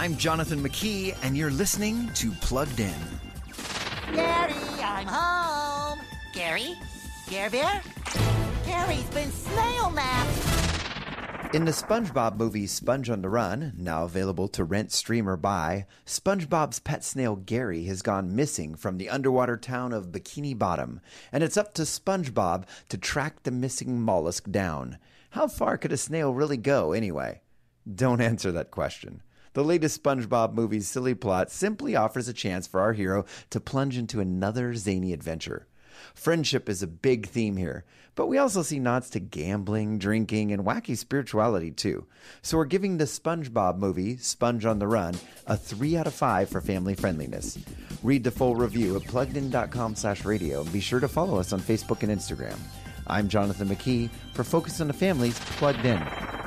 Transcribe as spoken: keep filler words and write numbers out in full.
I'm Jonathan McKee, and you're listening to Plugged In. Gary, I'm home. Gary? Care Bear? Gary's been snail napped. In the SpongeBob movie Sponge on the Run, now available to rent, stream, or buy, SpongeBob's pet snail Gary has gone missing from the underwater town of Bikini Bottom, and it's up to SpongeBob to track the missing mollusk down. How far could a snail really go, anyway? Don't answer that question. The latest SpongeBob movie's silly plot simply offers a chance for our hero to plunge into another zany adventure. Friendship is a big theme here, but we also see nods to gambling, drinking, and wacky spirituality too. So we're giving the SpongeBob movie, Sponge on the Run, a three out of five for family friendliness. Read the full review at pluggedin.com slash radio and be sure to follow us on Facebook and Instagram. I'm Jonathan McKee for Focus on the Family's Plugged In.